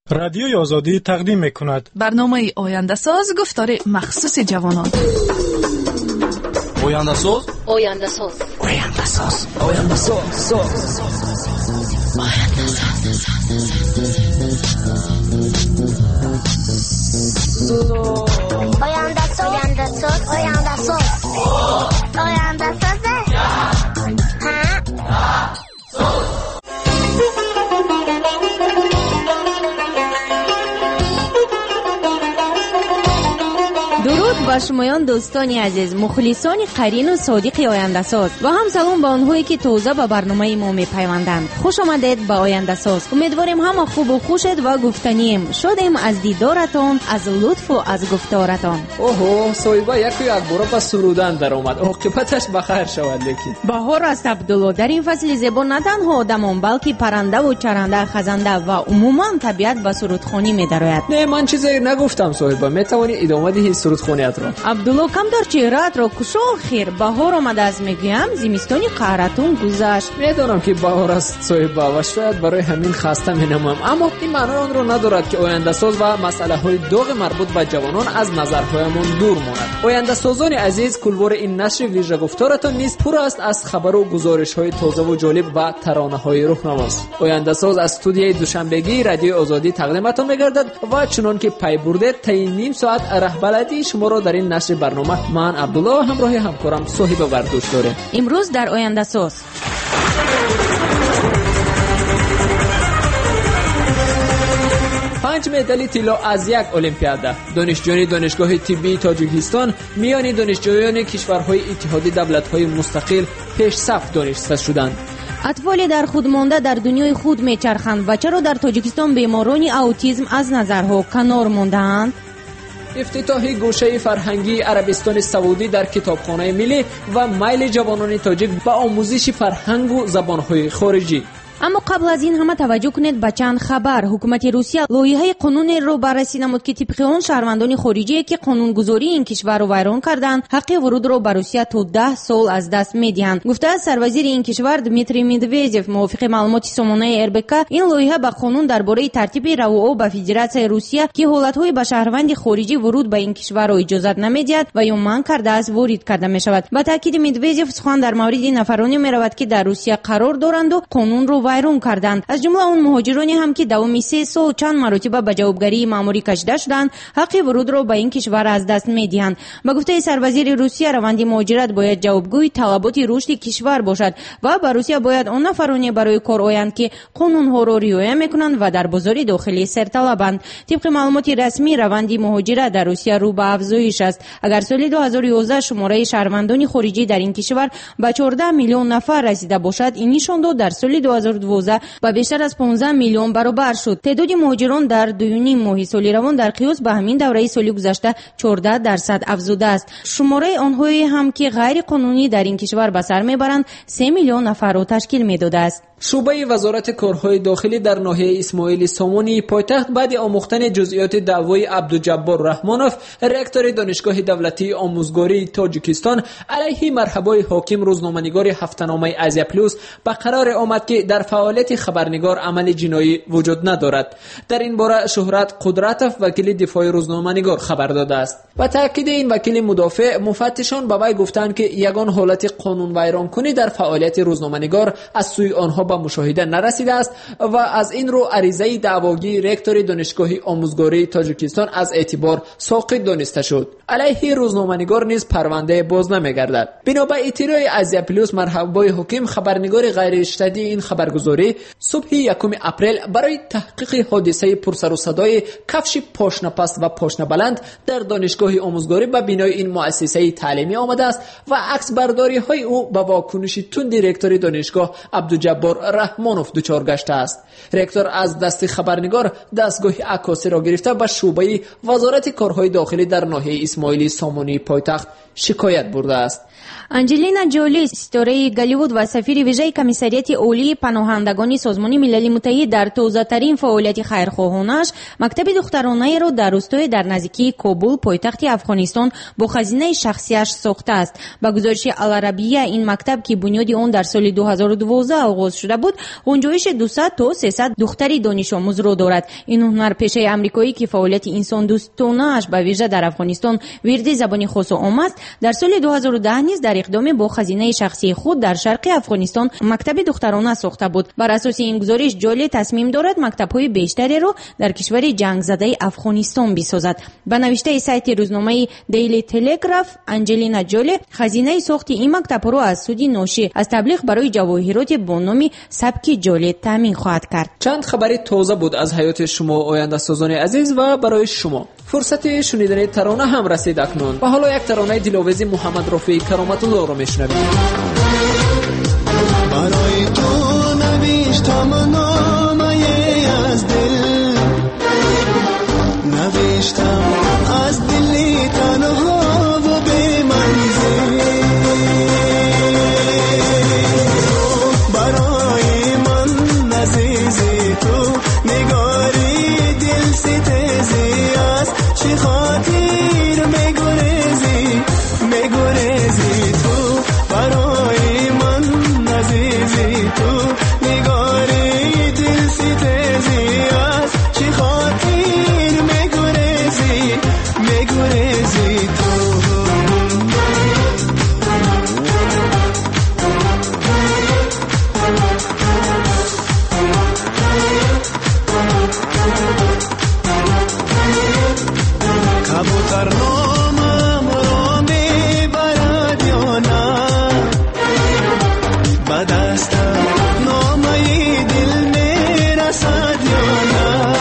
رادیوی آزادی تقدیم می‌کند برنامه آینده ساز گفتار مخصوص جوانان. آینده ساز آینده ساز آینده ساز آینده ساز آینده ساز آینده ساز آینده ساز آینده ساز درود با شمایان دوستانی عزیز، مخلصان قرین و صادق آینده ساز و هم سلام با آنهایی که تازه به برنامه ما میپیوندند. خوش آمدید به آینده ساز. امیدواریم همه خوب و خوشید و گفتنیم. شادیم از دیدارتان، از لطف و از گفتارتان. اوه صاحبا یک بار با سرودن در اومد، عاقبتش بخیر شود. لیکن بهار است عبدالله. در این فصل زیبا نه تنها آدمان بلکه پرنده و چرنده، خزنده و عموما طبیعت به سرودخوانی می‌دراید. نه من چیزی نگفتم صاحبا، میتوانی ادامه دهی سرودخوانیت را. عبدالله کم در چهره‌ات را کشو خیر. بهار آمده است میگویم، زمستانی قهرتون گذشت. میدانم که بهار است صاحبا و شاید برای همین خسته مینمم، اما این معنی آن را ندارد که آینده ساز و مسئله‌های داغ مربوط به جوانان از نظرهایمان دور ماند. آینده سازان عزیز، کلوار این نشر ویژه گفتارتان نیز پر است از خبر و گزارش‌های تازه و جالب و ترانه‌های روح‌نماست. آینده ساز از استودیوی دوشنبگی رادیو آزادی تقدیمتان می‌گردد و چنان که پی برده تا نیم ساعت رهبری شما را در این نشر برنامه من عبدالله و همراه همکارم صاحب برداشت داره. امروز در آینده ساز 5 مدال طلا از یک المپیاده. دانشجویان دانشگاه طبی تاجیکستان میان دانشجویان کشورهای اتحادیه دولت‌های مستقل پیش صف دانشجو شدند. اطفال در خود مانده در دنیای خود میچرخند و چرا در تاجیکستان بیماران اوتیسم از نظرها کنار مانده‌اند؟ افتتاح گوشه فرهنگی عربستان سعودی در کتابخانه ملی و میل جوانان تاجیک به آموزش فرهنگ و زبان‌های خارجی. اما قبل از این همه توجه کنید به چند خبر. حکومت روسیه لایحه قانون رو بررسی نمود که طبق آن شهروندان خارجی که قانونگذاری این کشور رو ویران کردند حق ورود رو به روسیه تا 10 سال از دست میدهند. گفته است سروزیر این کشور دمیتری مدویدوف. موافق معلومات سامانه اربک، این لایحه به قانون درباره ترتیب رو به فدراسیون روسیه که حالت‌های به شهروند خارجی ورود به این کشور را اجازه نمیدهد و یا منع کرده است وارد کرده می شود. با تاکید مدویدوف سخن در مورد نفرانی می‌رود که در روسیه قرار دارند و قانون رو ویران کردند. از جمله اون مهاجرانی هم که دوام 3 سال چند مرتبه به جوابگری ماموری کشیده شدند حق ورود را به این کشور از دست می‌دهند. به گفته سروزیر روسیه روند مهاجرت باید جوابگوی طلبات رشد کشور باشد و به روسیه باید آن نفرانی برای کار آیند که قانون‌ها را رعایت می‌کنند و در بازار داخلی سرطلبند. طبق معلومات رسمی روند مهاجرت در روسیه رو به افزایش است. اگر سال 2011 شماره شهروندان خارجی در این کشور به 14 میلیون نفر رسیده باشد، این نشان داد در سال 2012 با بیشتر از 15 میلیون برابر شد. تعداد مهاجران در 2.5 ماه سال روان در قیاس به همین دوره سال گذشته 14% افزوده است. شماره آنهایی هم که غیر قانونی در این کشور به سر میبرند 3 میلیون نفر را تشکیل میداده است. شعبه وزارت کارهای داخلی در ناحیه اسماعیل سامانی پایتخت بعد آموختن جزئیات دعوای عبدالجبار رحمانوف رکتور دانشگاه دولتی آموزگاری تاجیکستان علیه مرحبای حاکم روزنامه‌نگار هفته‌نامه آزیا پلوس به قرار آمد که در فعالیت خبرنگار عمل جنایی وجود ندارد. در این باره شهرت قدرتوف وکیل دفاع روزنامه‌نگار خبر داده است. با تاکید این وکیل مدافع، مفتشان به وی گفتند که یگان حالت قانون ویران کنی در فعالیت روزنامه‌نگار از سوی آنها به مشاهده نرسیده است و از این رو عریضه دعواگی رکتور دانشگاه آموزگاری تاجیکستان از اعتبار ساقط دانسته شد. علیه روزنامه‌نگار نیز پرونده باز نمی‌گردد. بنا به اطلاع آزیا پلوس، مرحبای حکیم خبرنگار غیر اشتدی این خبرگزاری صبح 1 اپریل برای تحقیق حادثه پرسر و صدای کفش پاشنه پست و پاشنه بلند در دانشگاه آموزگاری به بنای این مؤسسه تعلیمی آمده است و عکس برداری های او به واکنش تند رکتور دانشگاه عبدالجبار رحمانوف دچار گشته است. رکتور از دست خبرنگار دستگاه عکاسی را گرفته به شعبه وزارت کارهای داخلی در ناحیه اسماعیل سامانی پایتخت شکایت برده است. انجلینا جولی، ستاره گالیوود و سفیر ویژه کمیسریت اولی پناهندگان سازمان ملل متحد در تازه‌ترین فعالیت خیرخواهانش، مکتب دخترانه را در روستای در نزدیکی کابل پایتخت افغانستان با خزینه شخصیش ساخته است. با گزارش العربیه، این مکتب که بنیاد آن در سال 2012 آغاز شده بود گنجایش 200 تا 300 دختری دانش آموز را دارد. این هنرپیشه آمریکایی که فعالیت انسان دوستانه‌اش به ویژه در افغانستان ورد زبان خاص عام است، در سال 2010 نیز در اقدام با خزینه شخصی خود در شرق افغانستان مکتب دخترانه ساخته بود. بر اساس این گزارش جولی تصمیم دارد مکتب‌های بیشتری را در کشور جنگ زده افغانستان بسازد. به نوشته سایت روزنامه دیلی تلگراف، انجلینا جولی خزینه ساخت این مکتب را از سود ناشی از تبلیغ برای جواهرات با نام سبک جولی تامین خواهد کرد. چند خبری تازه بود از حیات شما آینده سازان عزیز و برای شما. فرصت شنیدن ترانه هم رسید اکنون و حالا یک ترانه دلآویز محمد رفیعی کرامت الله را میشنویم. برای تو نوشتم نامه از دل، نوشتم از دلی تنها و بی منزل. برای من عزیزی تو نگاری دل ستیزی است، چی خاطر میگریزی میگریزی تو. برای من عزیزی تو نگاری دل ستیزی است، چی خاطر میگریزی میگریزی تو. کبوتر نامم را میبرد یا نه، به دستم نامه دل میرسد یا نه.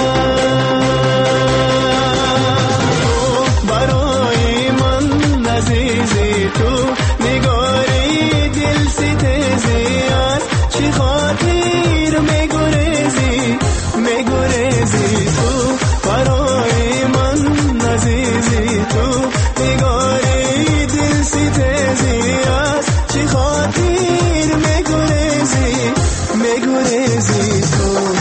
برای من عزیزی تو نگاری دل ستیزی است، چی خاطر میگریزی میگریزی تو. برای من عزیزی تو نگاری دل ستیزی است، چی خاطر میگریزی میگریزی تو.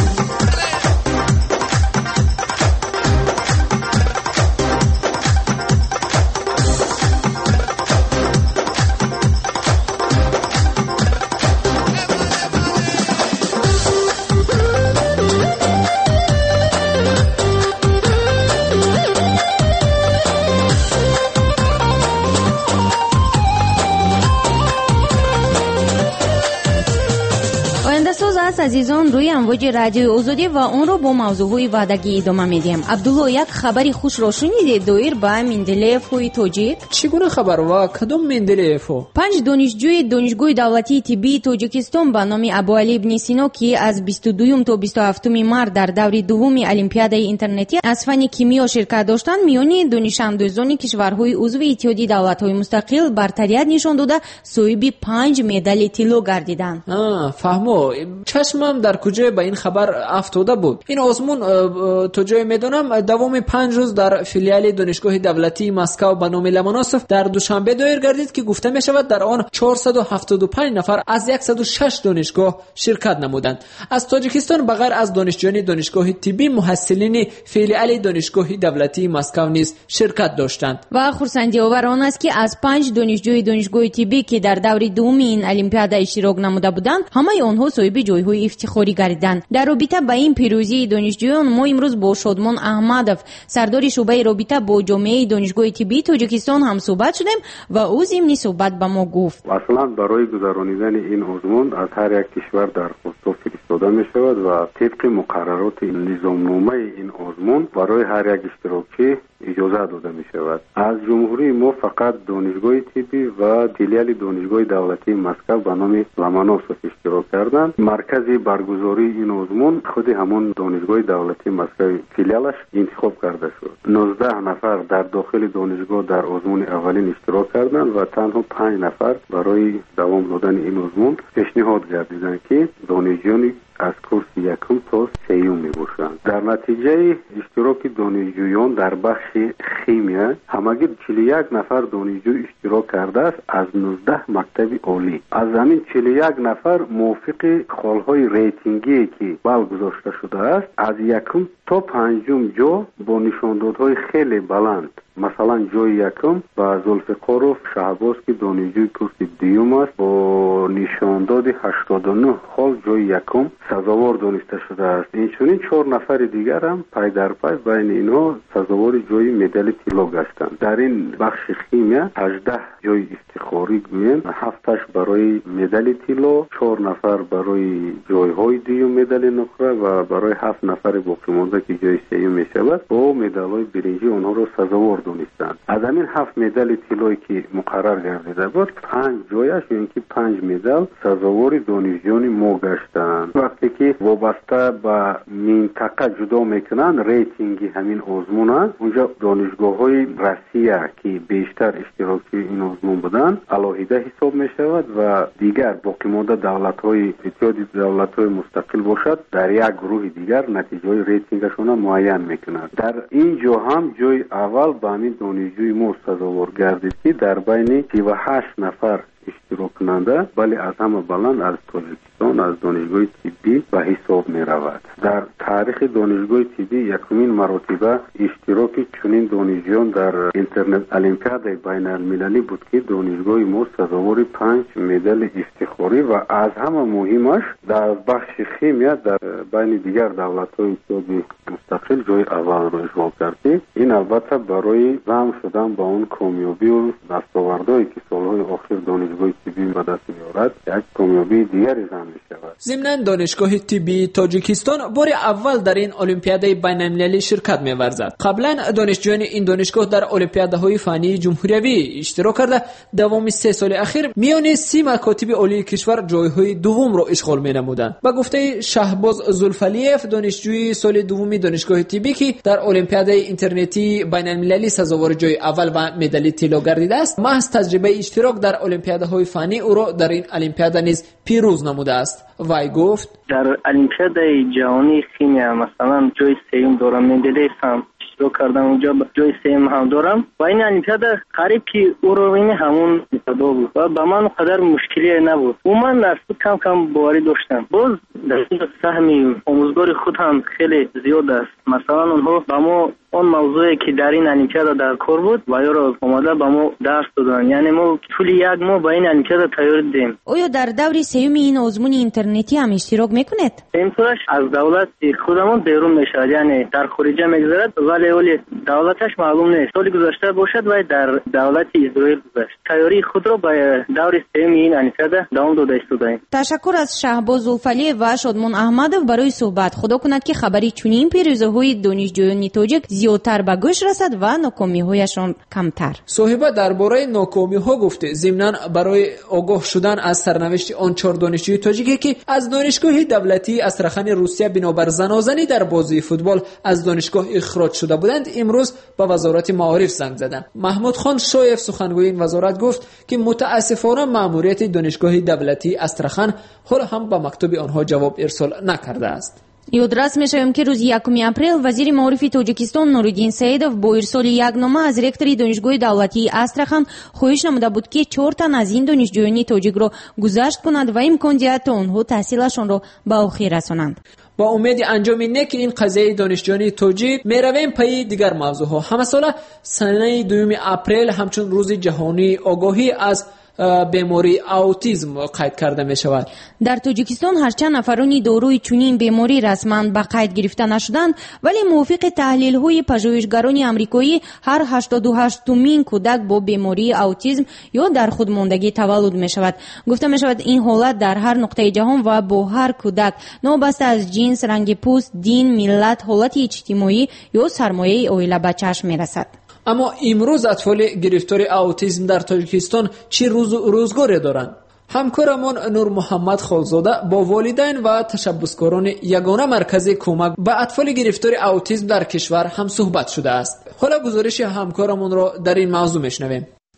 عزیزان روی امواج رادیو آزادی و اون رو با موضوعهای وعدگی ادامه میدیم. عبدالله، یک خبری خوش رو شنیدید دایر به مندلیف‌های تاجیک؟ چگونه خبر و کدام مندلیف؟ 5 دانشجوی دانشگاه دولتی طبی تاجیکستان به نام ابوعلی ابن سینا که از 22 تا 27 مارس در دور دوم المپیادای اینترنتی از فن کیمیا شرکت داشتند، میان دانش‌آموزان کشورهای عضو اتحادیه دولت‌های مستقل برتریت نشان داده صاحب 5 مدال طلا گردیدند. فهمو. چشمم در کجای به این خبر افتاده بود. این آزمون تا جای میدونم دوام 5 روز در فیلیال دانشگاه دولتی مسکو به نام لمانوسوف در دوشنبه دایر گردید که گفته می شود در آن 475 نفر از 106 دانشگاه شرکت نمودند. از تاجیکستان بغیر از دانشجویان دانشگاه طبی محصلین فیلیال دانشگاه دولتی مسکو نیز شرکت داشتند. و خرسندی آور آن است که از 5 دانشجوی دانشگاه طبی که در دور دوم این المپیاد اشتراک نموده بودند، همه آنها صاحب جایهای افتخاری گردیدند. در رابطه با این پیروزی دانشجویان ما امروز با شادمان احمدов سردار شعبه رابطه با جامعه دانشگاه طبی تاجیکستان هم صحبت شدیم و او ضمن صحبت به ما گفت اصلا برای گذرانیدن این آزمون از هر یک کشور درخواست فرستاده می شود و طبق مقررات نظامنامه این آزمون برای هر یک اشتراکی اجازه داده می شود. از جمهوری ما فقط دانشگاه طبی و فیلیال دانشگاه دولتی مسکو به نام لمانوسوف اشتراک کردند. مرکز برگزاری این آزمون خود همون دانشگاه دولتی مسکو فیلیالش انتخاب کرده شد. 19 نفر در داخل دانشگاه در آزمون اولین اشتراک کردند و تنها 5 نفر برای دوام دادن این آزمون پیشنهاد گردیدند که دانشجویان از کورس یکم تا سیوم می باشند. در نتیجه اشتراک دانشجویان در بخش خیمیا همگی 41 نفر دانشجو اشتراک کرده است از 19 مکتب عالی. از همین 41 نفر موافق خالهای ریتینگی که بال گذاشته شده است از یکم تا پنجم جا با نشاندادهای خیلی بلند مثلا جای یکم با زلفقارov شهباز که دانشجوی کورس دیوم است با نشانداد 89 خال جای یکم سزاوار دانسته شده است. اینچنین 4 نفر دیگر هم پای در پای بین اینها سزاوار جای مدال طلا گشتند. در این بخش خیمیا 18 جای افتخاری گویند، 7 برای مدال طلا، 4 نفر برای جایهای دیوم مدال نقره و برای 7 نفر باقی مانده که جای سوم میشود با مدال‌های برنجی آنها را سزاوار دانستند. از همین 7 مدال طلایی که مقرر گردیده بود 5 جایش یعنی که 5 مدال سزاوار دانشجویان ما گشتند. وقتی که وابسته به منطقه جدا میکنند ریتینگی همین آزمون است، اونجا دانشگاه‌های روسیه که بیشتر اشتراکی این آزمون بودند علاوه حساب میشود و دیگر باقی مانده دولت‌های اتحاد دولت‌های مستقل باشد در یک گروه دیگر نتیجه ریتینگشون معین میکنند. در اینجا هم جای اول به همین دانشجوی ما سزاوار گردید که در بین 38 نفر اشتراک کننده ولی از همه بلند از تاجیکستان از دانشگاه طبی به حساب می رود. در تاریخ دانشگاه طبی یکمین مرتبه اشتراک چنین دانشجویان در اینترنت المپیاد بین المللی بود که دانشگاه ما سزاوار 5 مدال افتخاری و از همه مهمش در بخش خیمیا در بین دیگر دولت‌های اتحادیه مستقل جای اول را اشغال کرد. این البته برای رام شدن با اون کامیابی و دستاوردهایی که سالهای آخر دانشگاه طبی به دست می‌آورد یک کامیابی دیگری هم می‌شود. ضمناً دانشگاه طبی تاجیکستان بار اول در این المپیاد بین‌المللی شرکت می‌ورزد. قبلا دانشجویان این دانشگاه در المپیادهای فنی جمهوری اشتراک کرده دوام 3 سال اخیر میان 30 مکاتب عالی کشور جایهای دوم را اشغال می‌نمودند. با گفته شهباز زلفالیف دانشجوی سال دوم دانشگاه طبی که در المپیاد اینترنتی بین‌المللی سزاوار جای اول و مدال طلا گردیده است، محض تجربه اشتراک در المپیادهای فنی او را در این المپیاد نیز پیروز نموده است. وی گفت در المپیاد جهانی خیمیا مثلا جای سوم دارم، مدال هم اشتراک کردم اونجا جای سوم هم دارم و این المپیاد قریب که او رو این همون مدال بود و به من قدر مشکلی نبود و من از کم کم باوری داشتم. باز در سهم آموزگار خود هم خیلی زیاد است. مثلا اونها با ما اون موضوعی که در این المپیاد در کار بود و یا را اومده با ما درس دادن، یعنی ما طول یک ماه با این المپیاد تیاری دیم. آیا در دور سوم این آزمون اینترنتی هم اشتراک میکنید؟ امسالش از دولت خودمون بیرون میشد، یعنی در خارجه میگذرد ولی دولتش معلوم نیست. سال گذشته باشد و در دولت اسرائیل گذشت. تیاری خود را با دور سوم این المپیاد دوام داده استودیم. تشکر از شهباز زلفالی و شادمان احمدov برای صحبت. خدا کند که خبری چنین پیروزی‌های دانشجویان تاجیک زیادتر به گوش رسد و ناکامی‌هایشان کمتر. صاحبه درباره ناکامی‌ها گفته ضمناً برای آگاه شدن از سرنوشت آن 4 دانشجوی تاجیکی که از دانشگاه دولتی استراخان روسیه بنابر زنازنی در بازی فوتبال از دانشگاه اخراج شده بودند امروز به وزارت معارف زنگ زدند. محمود خان شایف سخنگوی این وزارت گفت که متاسفانه ماموریت دانشگاه دولتی استراخان حال هم به مکتوب آنها جواب ارسال نکرده است. یادرس می‌شویم که روز 1 اپریل وزیر معارف تاجیکستان نورالدین سیدов با ارسال یک نامه از رکتور دانشگاه دولتی استراخان خواهش نموده بود که 4 تن از این دانشجویان تاجیک را گذشت کنند و امکان دهد تا آنها تحصیلشان را به آخر رسانند. با امید انجام نیک این قضیه دانشجویان تاجیک میرویم پای دیگر موضوعها. همه سال سنه 2 اپریل همچون روز جهانی آگاهی از بیماری اوتیسم قید کرده می شود. در تاجیکستان هرچند نفرانی داروی چنین بیماری رسما به قید گرفته نشدند ولی موافق تحلیل های پژوهشگران آمریکایی هر 88مین کودک با بیماری اوتیسم یا در خودماندگی تولد می شود. گفته می شود این حالت در هر نقطه جهان و با هر کودک نابسته از جنس، رنگ پوست، دین، ملت، حالت اجتماعی یا سرمایه عائله به چشم می رسد. اما امروز اطفال گرفتار اوتیسم در تاجیکستان چه روزگاری دارند؟ همکارمان نور محمد خالزاده با والدین و تشبسکاران یگانه مرکز کمک به اطفال گرفتار اوتیسم در کشور هم صحبت شده است. حالا گزارش همکارمان را در این موضوع میشنویم.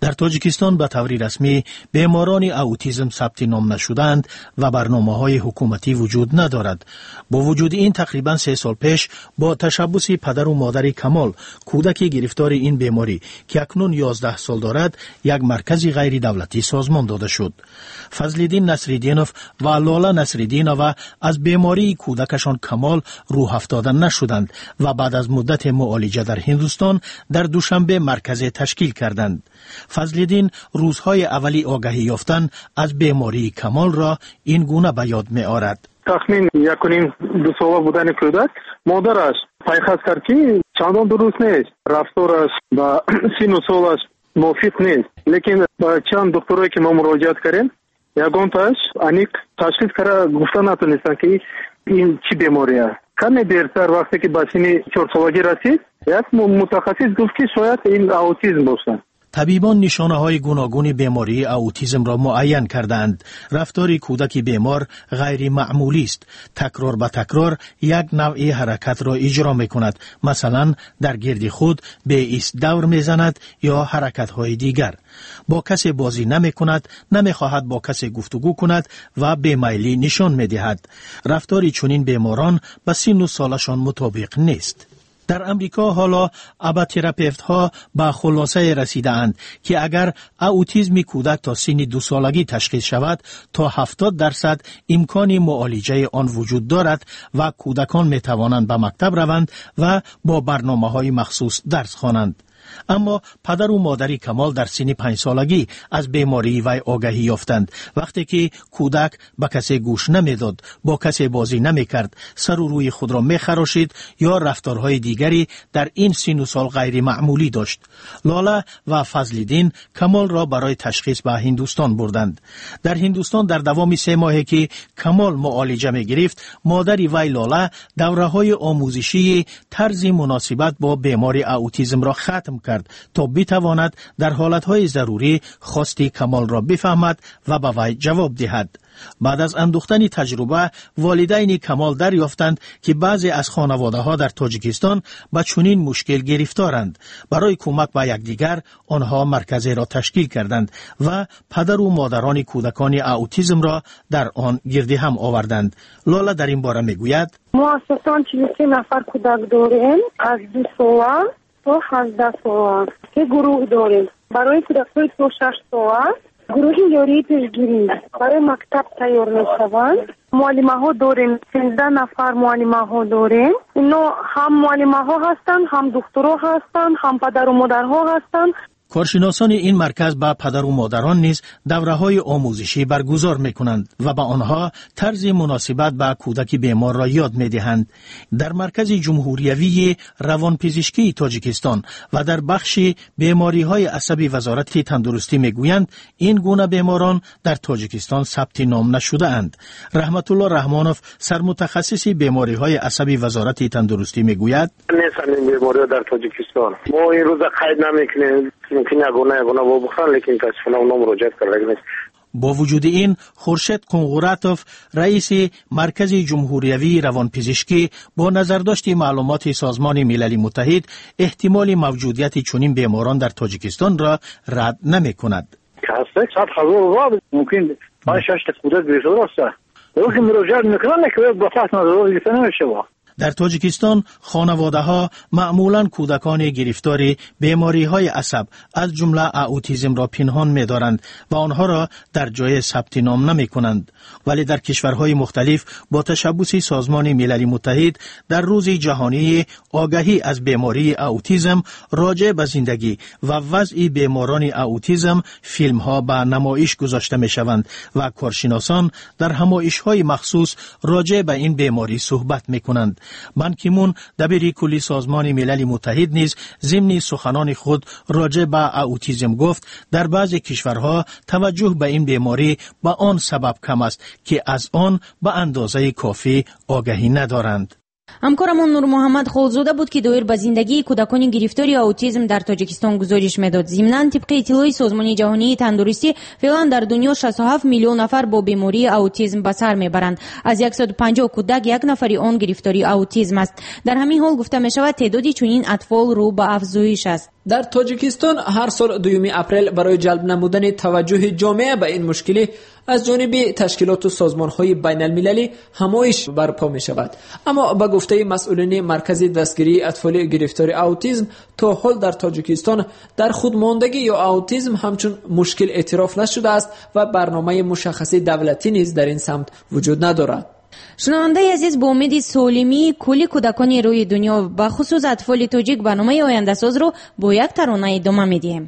در تاجیکستان به طور رسمی بیماران اوتیسم ثبت نام نشدند و برنامه‌های حکومتی وجود ندارد. با وجود این تقریباً 3 سال پیش با تشبث پدر و مادر کمال کودک گرفتار این بیماری که اکنون 11 سال دارد یک مرکز غیر دولتی سازمان داده شد. فضل‌الدین نصرالدینوف و لاله نصرالدینова از بیماری کودکشان کمال روح افتاده نشدند و بعد از مدت معالجه در هندوستان در دوشنبه مرکز تشکیل کردند. فضل‌الدین روزهای اولی آگاهی یافتن از بیماری کمال را این گونه به یاد می آورد. تخمین 1.5-2 ساله بودن کودک مادرش پیخست کرد که چندان درست نیست، رفتارش با سن و سالش موافق نیست، لیکن با چند دکترایی که ما مراجعت کردیم یگان تاش انیق تشخیص کرده گفته نتونستن که این چی بیماری است. کمی دیرتر وقتی که به سن 4 سالگی رسید یک متخصص گفت که شاید این اوتیسم باشه. طبیبان نشانه‌های گوناگون بیماری اوتیسم را معین کردند. رفتار کودک بیمار غیر معمولی است. تکرار به تکرار یک نوع حرکت را اجرا می‌کند. مثلا در گرد خود به ایست دور می‌زند یا حرکت‌های دیگر. با کسی بازی نمی‌کند، نمی‌خواهد با کسی گفتگو کند و بی‌میلی نشان می‌دهد. رفتار چنین بیماران به سن و سالشان مطابق نیست. در امریکا حالا اباتراپیوت ها به خلاصه رسیده اند که اگر اوتیسم کودک تا سن 2 سالگی تشخیص شود تا 70% امکان معالجه آن وجود دارد و کودکان می توانند به مکتب روند و با برنامه‌های مخصوص درس خوانند. اما پدر و مادر کمال در سن 5 سالگی از بیماری وی آگاهی یافتند. وقتی که کودک به کسی گوش نمیداد، با کسی بازی نمیکرد، سر و روی خود را میخراشید یا رفتارهای دیگری در این سن و سال غیر معمولی داشت. لاله و فضل‌الدین کمال را برای تشخیص به هندوستان بردند. در هندوستان در دوام 3 ماهی که کمال معالجه می گرفت، مادر وی لاله دوره‌های آموزشی طرز مناسبت با بیماری اوتیسم را ختم کرد تا بتواند در حالتهای ضروری خواستی کمال را بفهمد و به وی جواب دهد. بعد از اندوختن تجربه والدین کمال دریافتند که بعضی از خانواده‌ها در تاجیکستان به چنین مشکل گرفتارند. برای کمک به یکدیگر آنها مرکزی را تشکیل کردند و پدر و مادران کودکان اوتیسم را در آن گرد هم آوردند. لاله در این باره میگوید: ما اساساً 43 نفر کودک داریم از 2 سال تا 18 سال که گروه داریم. برای کودکان تا 6 سال گروه یاری پیشگیری برای مکتب تیار میشوند. معلمه ها داریم، 13 نفر معلمه ها داریم. اینا هم معلمه ها هستند، هم دکترها هستند، هم پدر و مادر ها هستند. کارشناسان این مرکز به پدر و مادران نیز دوره‌های آموزشی برگزار می‌کنند و به آنها طرز مناسبت به کودک بیمار را یاد می‌دهند. در مرکز جمهوریوی روانپزشکی تاجیکستان و در بخش بیماری‌های عصبی وزارت تندرستی می‌گویند این گونه بیماران در تاجیکستان ثبت نام نشده‌اند. رحمت الله رحمانوف سرمتخصص بیماری‌های عصبی وزارت تندرستی می‌گوید: نیستن این بیماری‌ها در تاجیکستان. ما این روزا قید نمی‌کنیم. ممکن یگانه بخورن لیکن تاسفانه اونا مراجعت کردن. با وجود این خورشید قنقوراتوف رئیس مرکز جمهوریوی روانپزشکی با نظرداشت معلومات سازمان ملل متحد احتمال موجودیت چنین بیماران در تاجیکستان را رد نمی‌کند. هست 100,000 ممکن 5-6 کودک گرفتار است. وقتی مراجعت می‌کنن که با فحص نظر گرفته نمیشه. در تاجیکستان خانواده‌ها معمولاً کودکان گرفتار بیماری‌های عصب از جمله اوتیسم را پنهان می‌دارند و آنها را در جای ثبت نام نمی‌کنند. ولی در کشورهای مختلف با تشبث سازمان ملل متحد در روز جهانی آگاهی از بیماری اوتیسم راجع به زندگی و وضع بیماران اوتیسم فیلم‌ها به نمایش گذاشته می‌شوند و کارشناسان در همایش‌های مخصوص راجع به این بیماری صحبت می‌کنند. بان کی مون دبیر کلی سازمان ملل متحد نیز ضمن سخنان خود راجع به اوتیسم گفت در بعضی کشورها توجه به این بیماری به آن سبب کم است که از آن به اندازه کافی آگاهی ندارند. همکارمون نور محمد خالزاده بود که دایر به زندگی کودکان گرفتاری اوتیسم در تاجیکستان گزارش میداد. ضمناً طبق اطلاع سازمان جهانی تندرستی فعلا در دنیا 67 میلیون نفر با بیماری اوتیسم به سر میبرند. از 150 کودک 1 نفری آن گرفتاری اوتیسم است. در همین حال گفته می شود تعداد چنین اطفال رو به افزایش است. در تاجیکستان هر سال 2 اپریل برای جلب نمودن توجه جامعه به این مشکلی از جانب تشکیلات و سازمان‌های بین‌المللی همایش برپا می‌شود. اما به گفته مسئولین مرکز دستگیری اطفال گرفتار اوتیسم، تا حال در تاجیکستان در خودماندگی یا اوتیسم همچون مشکل اعتراف نشده است و برنامه مشخص دولتی نیز در این سمت وجود ندارد. شنونده عزیز، با امید سالمی کلی کودکان روی دنیا و خصوص اطفال تاجیک برنامه آینده ساز رو با یک ترانه ادامه میدیم.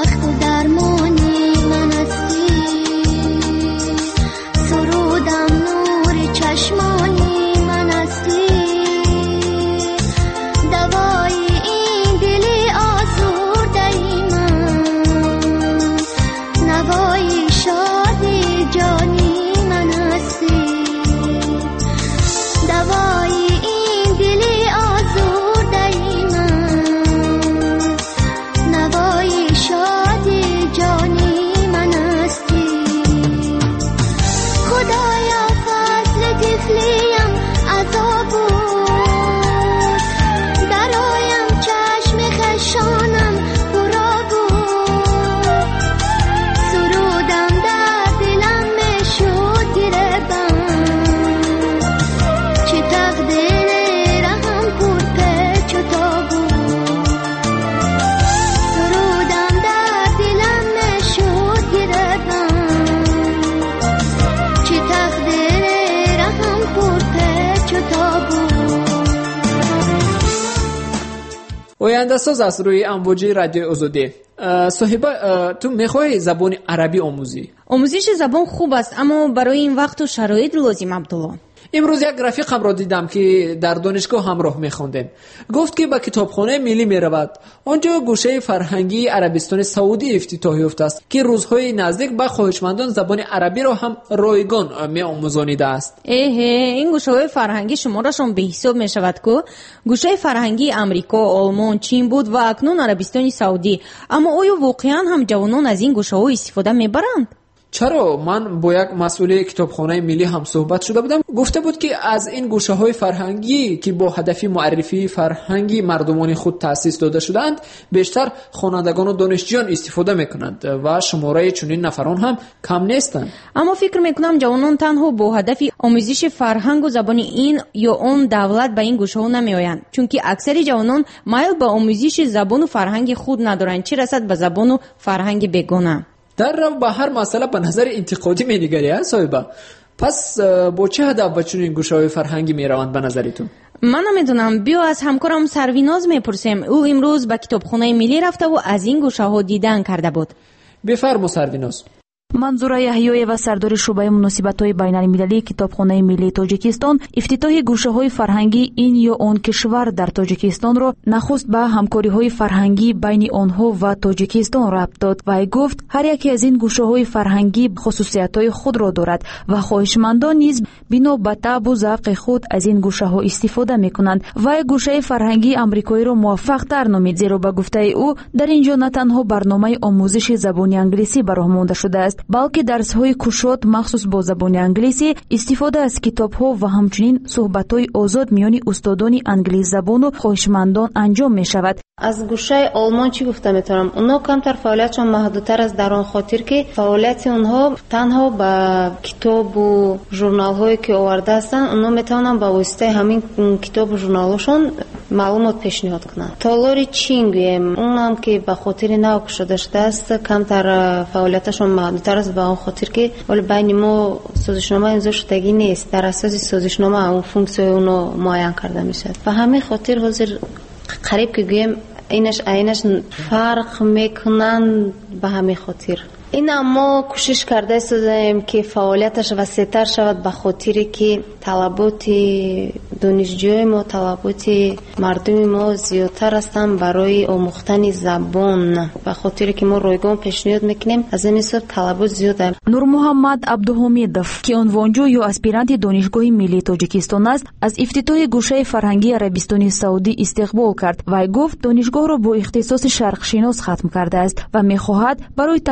آینده ساز از روی امواج رادیو آزادی. صاحبه، تو میخوای زبان عربی آموزش زبان خوب است، اما برای این وقت و شرایط لازم. عبدالله، امروز یک رفیقم را دیدم که در دانشگاه همراه میخوندیم. گفت که به کتابخانه ملی میرود. آنجا گوشه فرهنگی عربستان سعودی افتتاح یافته است که روزهای نزدیک به خواهشمندان زبان عربی را هم رایگان میآموزانیده است. این گوشه فرهنگی شمارشان به حساب میشود که گوشه فرهنگی امریکا، آلمان، چین بود و اکنون عربستان سعودی. اما آیا واقعا هم جوانان از این گوشه ها استفاده میبرند؟ چرا؟ من با یک مسئول کتابخانه ملی هم صحبت شده بودم. گفته بود که از این گوشه‌های فرهنگی که با هدف معرفی فرهنگی مردمان خود تأسیس داده شدند، بیشتر خوانندگان و دانشجویان استفاده میکنند و شماره چنین نفران هم کم نیستند. اما فکر میکنم جوانان تنها با هدف آموزش فرهنگ و زبان این یا اون دولت به این گوشه‌ها نمیآیند، چون که اکثر جوانان میل به آموزش زبان و فرهنگ خود ندارند، چه رسد به زبان و فرهنگ بیگانه. در رو به هر مسئله به نظر انتقادی می‌نگری صاحبه. پس با چه هدف به چنین گوشه‌های فرهنگی میروند به نظرتون؟ من نمیدونم. بیا از همکارم سرویناز میپرسیم. او امروز به کتابخانه ملی رفته و از این گوشه‌ها دیدن کرده بود. بفرما سرویناز. منظور یحیی سردار شعبه مناسبت‌های بین‌المللی کتابخانه ملی تاجیکستان افتتاح گوشه‌های فرهنگی این یا آن کشور در تاجیکستان را نخست به همکاری‌های فرهنگی بین آنها و تاجیکستان ربط داد و گفت هر یکی از این گوشه‌های فرهنگی خصوصیت‌های خود را دارد و خواهشمندان نیز بنا به طبع و ذوق خود از این گوشه‌ها استفاده می‌کنند. و گوشه فرهنگی آمریکایی را موفق‌تر نامید، زیرا به گفته او در اینجا نه تنها برنامه آموزش زبان انگلیسی براه مانده شده است، بلکه درس‌های کشاد مخصوص با زبان انگلیسی، استفاده از کتاب‌ها و همچنین صحبت‌های آزاد میان استادان انگلیسی زبان و خواهشمندان انجام می‌شود. از گوشه آلمان چی گفته میتونم؟ اونا کمتر فعالیتشون محدودتر از در آن خاطر که فعالیت اونها تنها با کتاب و ژورنال‌هایی که آورده هستن، اونا میتونن با واسطه همین کتاب و ژورنال‌هاشون معلومات پیشنهاد کنن. تالاری چین گویم، اونم که به خاطر نو شده است کمتر فعالیتشون محدودتر است به آن خاطر که ولی بین ما سازشنامه امضا شدگی نیست. در اساس سازشنامه اون فونکسیون اونو معین کرده میشه. و همین خاطر حاضر قریب که گویم اینش فرق میکنن به همین خاطر. این اما کوشش کرده استیم که فعالیتش وسیع‌تر شود به خاطر که طلبات دانشجوی ما، طلبات مردم ما زیادتر هستند برای آموختن زبان. به خاطر که ما رایگان پیشنهاد میکنیم از این حساب طلبات زیاده. نور محمد عبدالحمیدов که عنوانجو یا اسپیرانت دانشگاه ملی تاجیکستان است، از افتتاح گوشه فرهنگی عربستان سعودی استقبال کرد و گفت دانشگاه را با اختصاص شرق شناس ختم کرده است و میخواهد برای تکمیل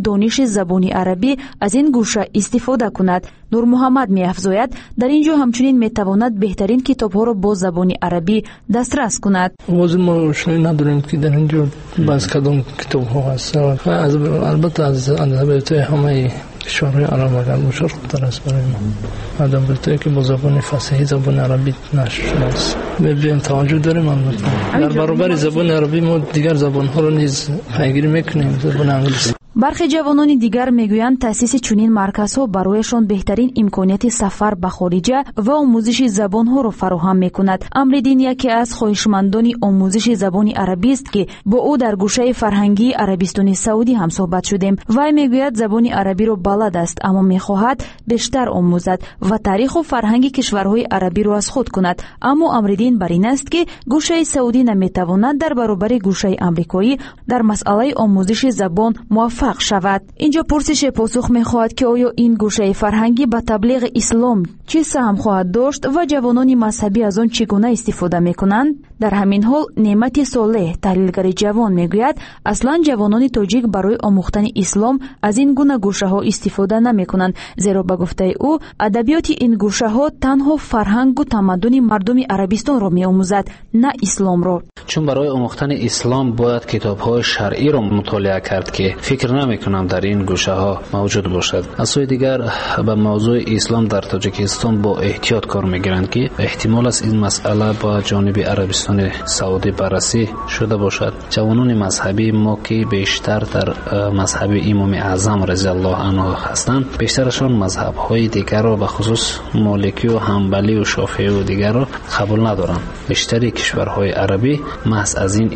دانش زبان عربی از این گوشه استفاده کند. نور محمد می‌افزاید در اینجا همچنین میتواند بهترین کتاب‌ها را با زبان عربی دسترس کند. واضح ما روشنایی نداریم که در اینجا باز کدام کتاب‌ها هست. البته از ادبیات همه کشورهای عرب اگر باشد خوبتر است برای ما. ادبیاتی که با زبان فصیح زبان عربی نشر شده است. ببین توجه داریم البته. در برابر زبان عربی ما دیگر زبان‌ها را نیز پیگیری می‌کنیم. زبان انگلیسی. برخی جوانان دیگر میگویند تأسیس چنین مرکزها برایشان بهترین امکانیت سفر به خارجه و آموزش زبانها را فراهم میکند. امردین یکی از خواهشمندان آموزش زبان عربی است که با او در گوشه فرهنگی عربستان سعودی هم صحبت شدیم. وی میگوید زبان عربی را بلد است اما میخواهد بیشتر آموزد و تاریخ و فرهنگ کشورهای عربی را از خود کند. اما امردین بر این است که گوشه سعودی نمیتواند در برابر گوشه آمریکایی در مسئله آموزش زبان موفق شود. اینجا پرسش پاسخ می‌خواهد که آیا این گوشه فرهنگی به تبلیغ اسلام چه سهم خواهد داشت و جوانان مذهبی از آن چگونه استفاده می‌کنند؟ در همین حال نعمت صالح تحلیلگر جوان میگوید اصلا جوانان تاجیک برای آموختن اسلام از این گونه گوشه‌ها استفاده نمی‌کنند، زیرا به گفته او ادبیات این گوشه‌ها تنها فرهنگ و تمدن مردم عربستان را می‌آموزد، نه اسلام را. چون برای آموختن اسلام باید کتاب‌های شرعی را مطالعه کرد که فکر نمی‌کنم در این گوشه‌ها موجود باشد. از سوی دیگر به موضوع اسلام در تاجیکستان با احتیاط کار می‌گیرند که احتمال است این مسئله با جانب عربستان سعودی بررسی شده باشد. جوانان مذهبی ما که بیشتر در مذهب امام اعظم رضی الله عنه هستند، بیشترشان مذهب‌های دیگر را به خصوص مالکی و حنبلی و شافعی و دیگر را قبول ندارند. بیشتر کشورهای عربی محض از این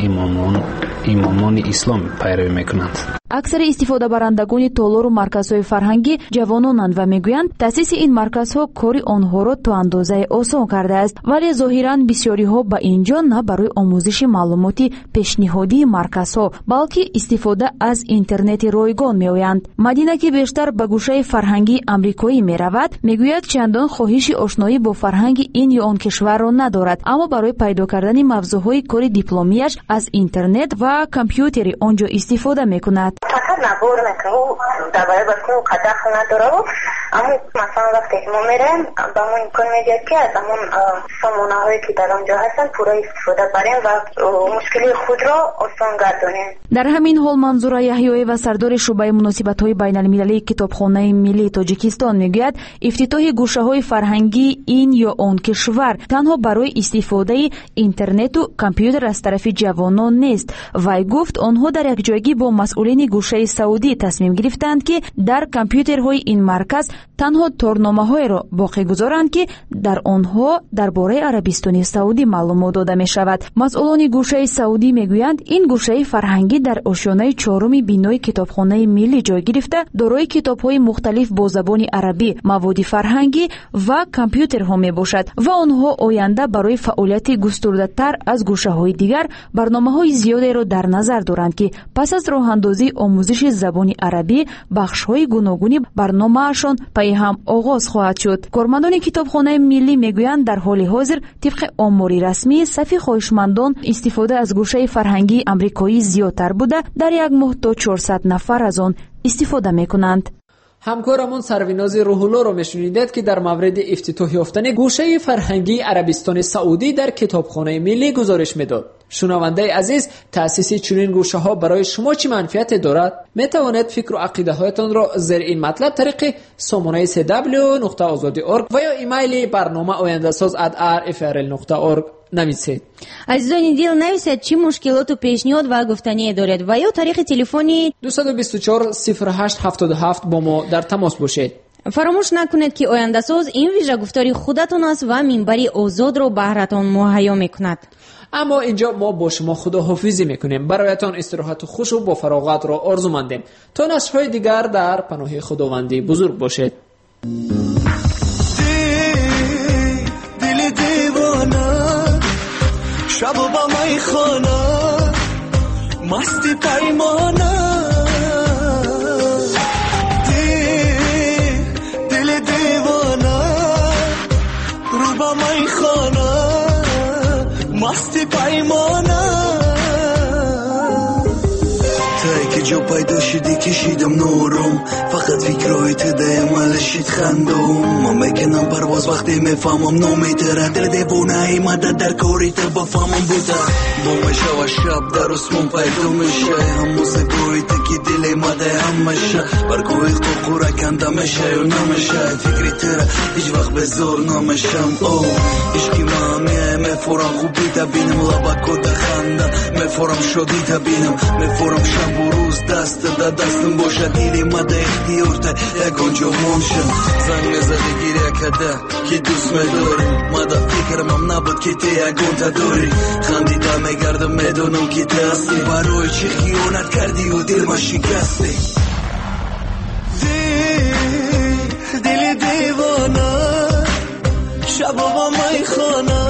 امامان اسلام پیروی می‌کنند. اکثر استفاده برندگان تالار و مرکزهای فرهنگی جوانانند و میگویند تأسیس این مرکزها کاری آنها را تا اندازه آسان کرده است، ولی ظاهراً بسیاری ها به اینجا نه برای آموزش معلوماتی پیشنهادی مرکزها بلکه استفاده از اینترنت رایگان میآیند. مدینه که بیشتر به گوشه فرهنگی آمریکایی میرود میگوید چندان خواهش آشنایی با فرهنگ این یا آن کشور را ندارد، اما برای پیدا کردن موضوعهای کار دیپلمیش از اینترنت و کامپیوتر آنجا استفاده میکند. فقط نبور میکنه و درباره بسته و قدر نداره و اما مثلا وقتی ما میریم به ما امکان میدید که از همون سامانه هایی که در آنجا هستن پورا استفاده بریم و مشکلی خود را آسان گردانیم. در همین حال منظور یحیایی و سردار شعبه مناسبت های بین المللی کتابخانه ملی تاجیکستان میگوید افتتاح گوشه های فرهنگی این یا آن کشور تنها برای استفاده اینترنت و کامپیوتر از طرف جوانان نیست. وی گفت آنها در یک جایگی با مسئولین گوشه سعودی تصمیم گرفتند که در کامپیوترهای این مرکز تنها تورنامه‌های را باقی گذارند که در آنها درباره عربستان سعودی معلومات داده می شود. مسئولان گوشه سعودی میگویند این گوشه فرهنگی در آشیانه چهارم بینای کتابخانه ملی جای گرفته دارای کتاب‌های مختلف با زبان عربی، مواد فرهنگی و کامپیوترها می باشد و آنها آینده برای فعالیت گسترده‌تر از گوشه‌های دیگر برنامه‌های زیادی را در نظر دارند که پس از راه اندازی آموزش زبان عربی بخش‌های گوناگونی برنامه‌شان پای هم آغاز خواهد شد. کارمندان کتابخانه ملی میگویند در حال حاضر طبق آماری رسمی صف خواهشمندان استفاده از گوشه فرهنگی آمریکایی زیادتر بوده، در یک ماه تا 400 نفر از آن استفاده میکنند. همکارمون سرویناز روح‌الله رو میشنیدید که در مورد افتتاح یافتن گوشه فرهنگی عربستان سعودی در کتابخانه ملی گزارش میداد. شنونده عزیز، تأسیس چنین گوشه‌ها برای شما چه منفعتی دارد؟ میتوانید فکر و عقیده هایتان را زیر این مطلب طریق سامانه cw.azadi.org و یا ایمیل برنامه oyandasaz@rfrl.org نویسید. عزیزان دل نویسید چی مشکلات و پیشنهاد و گفتنی دارید و یا طریق تلفنی 224 08 77 با ما در تماس باشید. فراموش نکنید که آینده ساز این ویژه گفتاری خودتون است و منبری آزاد رو بهره‌تان مهیا میکند. اما اینجا ما با شما خداحافظی میکنیم. برایتان استراحت خوش و با فراغت را آرزومندیم. تا نشرهای دیگر در پناه خداوندی بزرگ باشید. دل دیوانه شب و با می خانه مستی پیمانه دل دیوانه رو با می خانه مستی پیمانه تا که جا پیدا شدی کشیدم نورم فقط فکرهای تو دایما لشید خندم من میکنم پرواز وقتی میفهمم نمیترن دل دیوونه ای مدد در کاری تو بفهمم بوده با میشه و شب در اسمون پیدا میشه هم موسیقی تو که دل مده هم میشه برگوی تو قوره کنده میشه یا نمیشه فکری تره هیچ وقت به زور نمیشم او عشقی مامیه میفورم خوبی تبینم لبکو ده خنده میفورم شدی تبینم میفورم شب و روز دست ده دستم باشه دیلی مده اختیار ده یکان جوان شم زنگ میزده گیره کده که دوست میداریم مده فکرم هم نبود که تی یکان تا داری خندیده میگردم میدونم که تی هستی برای چی خیانت کردی و دل ما شکستی دل دیوانه شب با میخانه